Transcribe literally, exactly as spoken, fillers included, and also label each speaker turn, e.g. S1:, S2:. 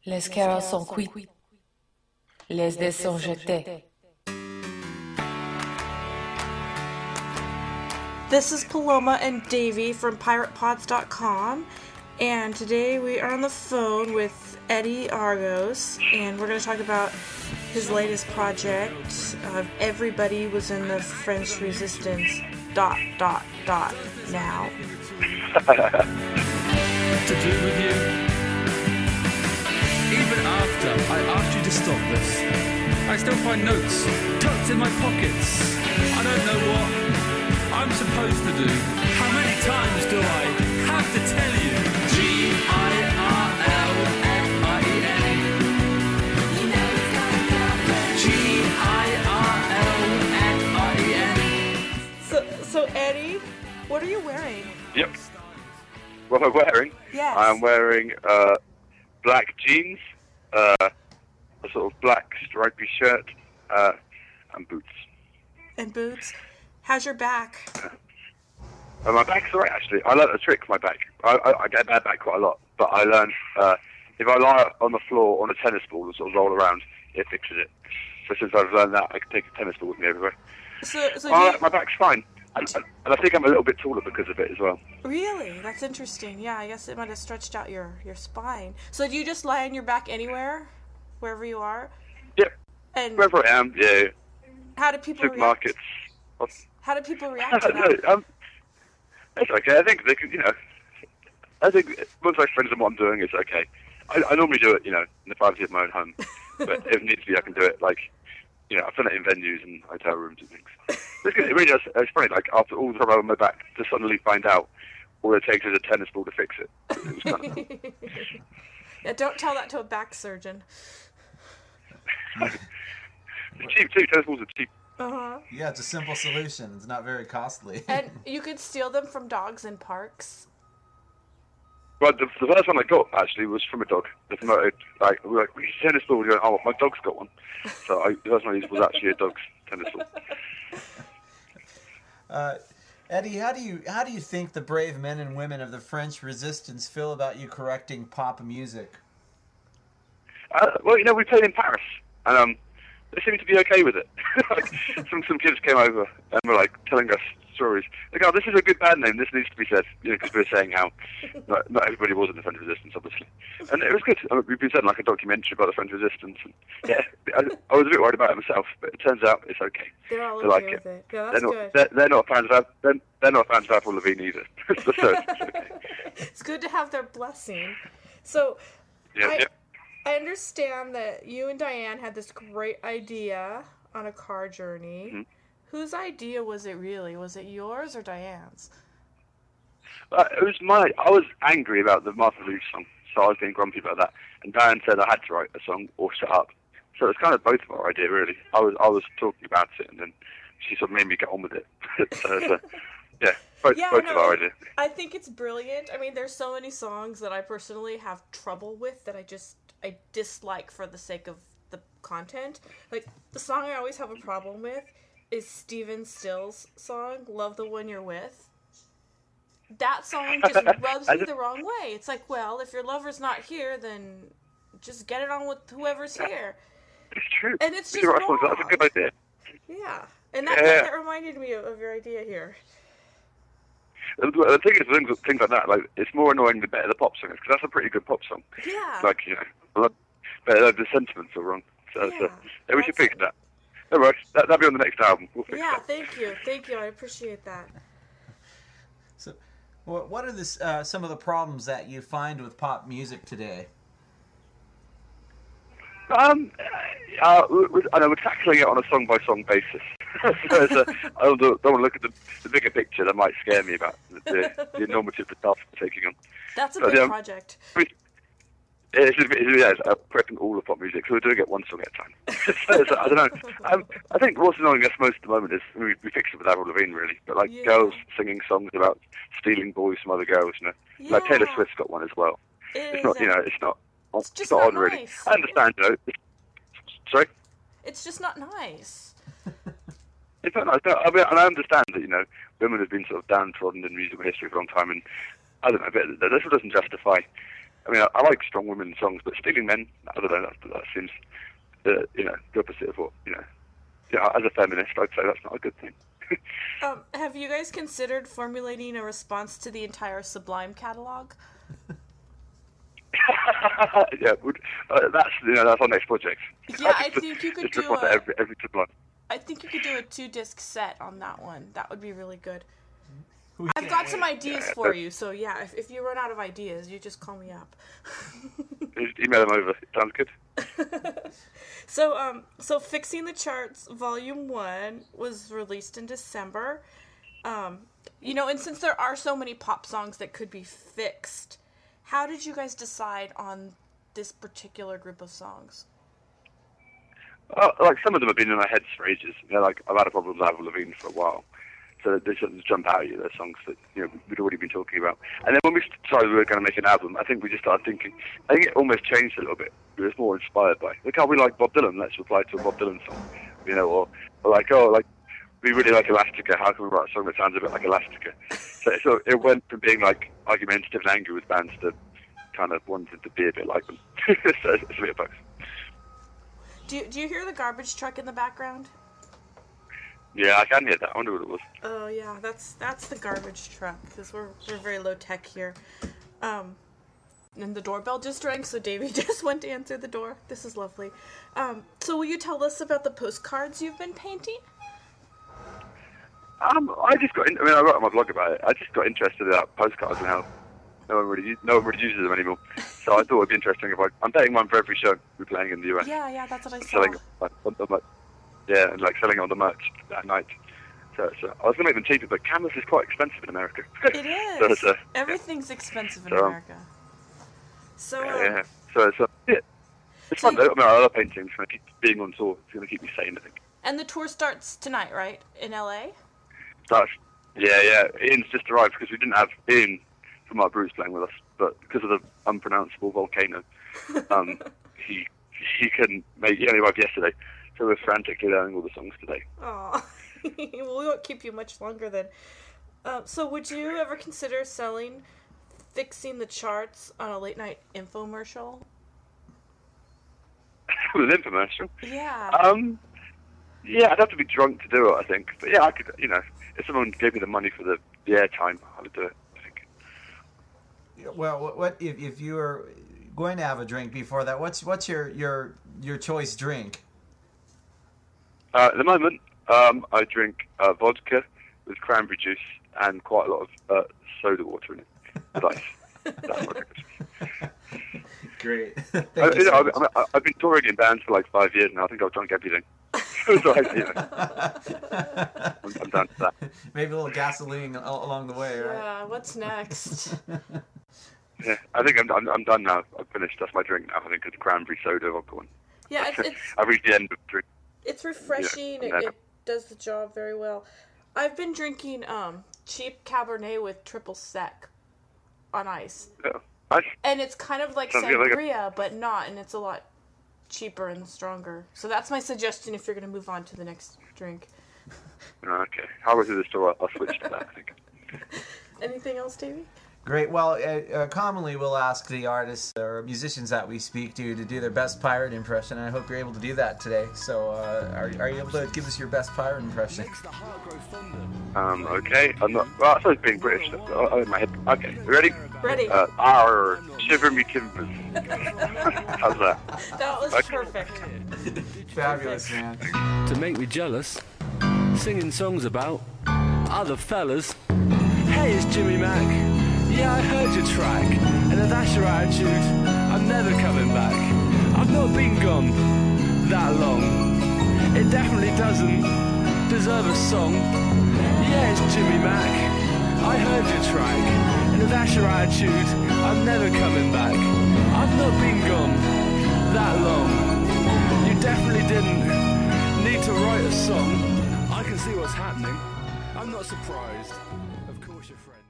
S1: Les carottes sont cuites, les dés sont jetés.
S2: This is Paloma and Davey from pirate pods dot com, and today we are on the phone with Eddie Argos, and we're going to talk about his latest project of Everybody Was in the French Resistance dot dot dot now.
S3: To do with you. Even after I asked you to stop this, I still find notes tucked in my pockets. I don't know what I'm supposed to do. How many times do I have to tell you? G I R L F I E N. You know it's gotta go. G I R L F I E N.
S2: So, so Eddie, what are you wearing?
S4: Yep. What am I wearing?
S2: Yes.
S4: I'm wearing uh, black jeans, uh, a sort of black stripy shirt, uh, and boots.
S2: And boots. How's your back?
S4: Uh, my back's alright, actually. I learned a trick for my back. I, I, I get a bad back quite a lot, but I learned uh, if I lie on the floor on a tennis ball and sort of roll around, it fixes it. So since I've learned that, I can take a tennis ball with me everywhere.
S2: So, so
S4: Oh,
S2: you...
S4: my back's fine. And, and I think I'm a little bit taller because of it as well.
S2: Really? That's interesting. Yeah, I guess it might have stretched out your, your spine. So do you just lie on your back anywhere? Wherever you are?
S4: Yep.
S2: And
S4: wherever I am, yeah.
S2: How do people
S4: Supermarkets.
S2: react? How do people react to
S4: no,
S2: that?
S4: um, it's okay. I think they could, you know, I think once my friends know what I'm doing, it's okay. I, I normally do it, you know, in the privacy of my own home. But if needs be, I can do it, like, you know, I've done it in venues and hotel rooms and things. It's good. It really does. It's funny, like, after all the time I have on my back, to suddenly find out all it takes is a tennis ball to fix it. It was kind of cool.
S2: Yeah, don't tell that to a back surgeon.
S4: It's cheap, too. Tennis balls are cheap.
S2: Uh-huh.
S5: Yeah, it's a simple solution. It's not very costly.
S2: And you could steal them from dogs in parks.
S4: Well, the, the first one I got, actually, was from a dog. The promoted, like, we were like, we need a tennis ball. We go, oh, my dog's got one. So I, the first one I used was actually a dog's tennis ball.
S5: Uh, Eddie, how do you how do you think the brave men and women of the French Resistance feel about you correcting pop music?
S4: Uh, well, you know, we played in Paris, and um, they seemed to be okay with it. Like, some some kids came over and were like telling us stories. Like, oh, this is a good band name. This needs to be said, you know, because we were saying how not, not everybody was in the French Resistance, obviously, and it was good. I mean, we've been saying like a documentary about the French Resistance. And, yeah, I, I was a bit worried about it myself, but it turns out it's okay.
S2: They're all
S4: They
S2: okay
S4: like
S2: with
S4: it.
S2: it. Yeah, that's
S4: They're not,
S2: good.
S4: they're, they're not fans of they're, they're not fans of Avril Lavigne either. So it's okay.
S2: It's good to have their blessing. So,
S4: Yeah,
S2: I,
S4: yeah.
S2: I understand that you and Diane had this great idea on a car journey.
S4: Mm-hmm.
S2: Whose idea was it really? Was it yours or Diane's?
S4: Uh, it was my. I was angry about the Martha Rouge song, so I was being grumpy about that. And Diane said I had to write a song or shut up. So it was kind of both of our idea, really. I was I was talking about it, and then she sort of made me get on with it. so, so, yeah, both,
S2: Yeah,
S4: both
S2: no,
S4: of our idea.
S2: I think it's brilliant. I mean, there's so many songs that I personally have trouble with that I just I dislike for the sake of the content. Like, the song I always have a problem with is Stephen Stills' song, Love the One You're With. That song just rubs me the wrong way. It's like, well, if your lover's not here, then just get it on with whoever's here.
S4: It's true.
S2: And it's just
S4: You're right,
S2: wrong.
S4: That's a good idea.
S2: Yeah. And that,
S4: Yeah.
S2: that reminded me of, of your idea here.
S4: The the thing is, things, things like that, like, it's more annoying the better the pop song is, because that's a pretty good pop song.
S2: Yeah.
S4: Like, you know, I love- but uh, the sentiments are wrong. So,
S2: Yeah,
S4: so yeah, we should
S2: that's-
S4: fix that. No worries. That, that'll be on the next album. We'll fix
S2: Yeah,
S4: that.
S2: thank you. Thank you. I appreciate that.
S5: So, what what are the, uh, some of the problems that you find with pop music today?
S4: Um, uh, we, I know we're tackling it on a song-by-song basis. so it's a, I don't, don't want to look at the, the bigger picture. That might scare me about the, the, the enormity of the task we're taking on.
S2: That's a
S4: But,
S2: big
S4: um,
S2: project.
S4: It's, it's, yeah, it's uh, prepping all of pop music, so we're doing it one song at a time. so, so, I don't know. Um, I think what's annoying us most at the moment is we, we fixed it with Avril Lavigne, really. But like
S2: Yeah.
S4: girls singing songs about stealing boys from other girls, you know. Like Taylor
S2: Yeah.
S4: Swift's got one as well.
S2: It
S4: It's
S2: is
S4: not, you
S2: a-
S4: know, it's not.
S2: It's just
S4: not
S2: not
S4: on, really.
S2: nice.
S4: I understand, you know. It's, sorry.
S2: It's just not nice.
S4: It's not nice. No, I mean, and I understand that, you know, women have been sort of downtrodden in musical history for a long time, and I don't know, but that this doesn't justify I mean, I, I like strong women songs, but Stealing Men, I don't know, that, that seems, uh, you know, the opposite of what, you know, yeah, as a feminist, I'd say that's not a good thing.
S2: um, have you guys considered formulating a response to the entire Sublime catalog?
S4: yeah, would, uh, that's you know that's our next project.
S2: Yeah, I think you could
S4: just
S2: do a.
S4: every every Sublime.
S2: I think you could do a two-disc set on that one. That would be really good.
S5: We
S2: I've
S5: can-
S2: got some ideas
S4: yeah,
S2: for
S4: but-
S2: you, so yeah, if, if you run out of ideas, you just call me up.
S4: Just email them over. Sounds good.
S2: So, um, so Fixing the Charts Volume One was released in December. Um, you know, and since there are so many pop songs that could be fixed, how did you guys decide on this particular group of songs?
S4: Uh, like some of them have been in my head for ages. You know, like I've had a problem with Avril Lavigne for a while, so they sort of jump out at you. They're songs that you know we'd already been talking about. And then when we decided we were going to make an album, I think we just started thinking. I think it almost changed a little bit. It was more inspired by. Like, oh, we like Bob Dylan. Let's reply to a Bob Dylan song. You know, or, or like, oh, like we really like Elastica. How can we write a song that sounds a bit like Elastica? So, so it went from being like argumentative and angry with bands to kind of wanted to be a bit like them. So it's a bit of both.
S2: Do you, do you hear the garbage truck in the background?
S4: Yeah, I can hear that. I wonder what it was.
S2: Oh yeah, that's that's the garbage truck because we're we're very low tech here. Um, and the doorbell just rang, so Davey just went to answer the door. This is lovely. Um, so will you tell us about the postcards you've been painting?
S4: Um, I just got. In, I mean, I wrote on my blog about it. I just got interested about postcards and how no one really no one really uses them anymore. So I thought it'd be interesting if I. I'm betting one for every show we're playing in the U S.
S2: Yeah, yeah, that's what I saw.
S4: Selling, like, on the, mer- yeah, and like selling on the merch that night. So, so I was gonna make them cheaper, but canvas is quite expensive in America.
S2: It is.
S4: so, so,
S2: Everything's expensive in
S4: So, um,
S2: America. So,
S4: yeah,
S2: um,
S4: yeah. So, so yeah, it's
S2: So
S4: fun though. I mean, I love painting. It's gonna keep being on tour. It's gonna keep me sane, I think.
S2: and the tour starts tonight, right, in L A?
S4: That's, yeah, yeah. Ian's just arrived because we didn't have Ian from our Bruce playing with us, but because of the unpronounceable volcano, um, he he couldn't make. He only arrived yesterday, so we're frantically learning all the songs today.
S2: Oh, well, we won't keep you much longer then. Uh, so, would you ever consider selling Fixing the Charts on a late night infomercial?
S4: With an infomercial.
S2: Yeah.
S4: Um, yeah, I'd have to be drunk to do it, I think. But yeah, I could. You know, if someone gave me the money for the, the airtime, I would do it. I think.
S5: Well, what, what if, if you were going to have a drink before that? What's what's your your your choice drink?
S4: Uh, at the moment, um, I drink uh, vodka with cranberry juice and quite a lot of uh, soda water in it. With ice. That's what I drink.
S5: Great. Thank
S4: I,
S5: you
S4: you know,
S5: so
S4: I've,
S5: much.
S4: I mean, I've been touring in bands for like five years now. I think I've drunk everything. so I, you know, I'm, I'm done with that.
S5: Maybe a little gasoline al- along the way, right?
S2: Yeah, what's next?
S4: Yeah, I think I'm, I'm, I'm done now. I've finished. That's my drink now. I think it's cranberry soda vodka one.
S2: Yeah, it's it's,
S4: I've reached the end of the drink.
S2: it's refreshing.
S4: Yeah,
S2: it, it does the job very well. I've been drinking um, cheap Cabernet with triple sec on ice.
S4: Yeah. Nice.
S2: And it's kind of like
S4: Sounds good, like a-
S2: sangria, but not, and it's a lot cheaper and stronger. So that's my suggestion if you're going to move on to the next drink.
S4: Oh, okay. Halfway through the store, I'll, I'll switch to that, I think.
S2: Anything else, Davey?
S5: Great. Well, uh, uh, commonly we'll ask the artists or musicians that we speak to to do their best pirate impression. I hope you're able to do that today. So, uh, are, are you able to give us your best pirate impression?
S4: Um, okay. I'm not. Well, I suppose being British. That's, oh, oh, in my head. Okay. You ready?
S2: Ready.
S4: Uh, Arr, shiver me timbers. How's that?
S2: That was
S4: Okay.
S2: perfect.
S5: Fabulous, man.
S3: To make me jealous, singing songs about other fellas. Hey, it's Jimmy Mac. Yeah, I heard your track, and if that's your attitude, I'm never coming back. I've not been gone that long. It definitely doesn't deserve a song. Yeah, it's Jimmy Mac. I heard your track, and if that's your attitude, I'm never coming back. I've not been gone that long. You definitely didn't need to write a song. I can see what's happening. I'm not surprised. Of course, your friend.